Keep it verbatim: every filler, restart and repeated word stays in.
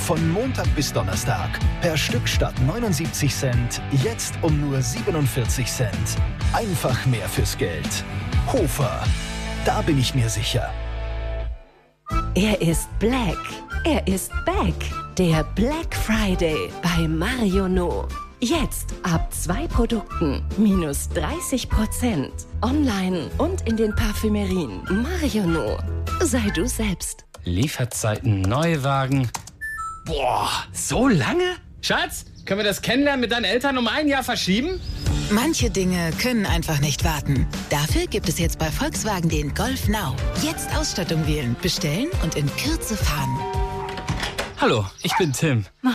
Von Montag bis Donnerstag. Per Stück statt neunundsiebzig Cent, jetzt um nur siebenundvierzig Cent. Einfach mehr fürs Geld. Hofer, da bin ich mir sicher. Er ist black. Er ist back. Der Black Friday bei Marionnaud. Jetzt ab zwei Produkten minus dreißig Prozent. Online und in den Parfümerien. Marionnaud. Sei du selbst. Lieferzeiten Neuwagen. Boah, so lange? Schatz, können wir das Kennenlernen mit deinen Eltern um ein Jahr verschieben? Manche Dinge können einfach nicht warten. Dafür gibt es jetzt bei Volkswagen den Golf Now. Jetzt Ausstattung wählen, bestellen und in Kürze fahren. Hallo, ich bin Tim.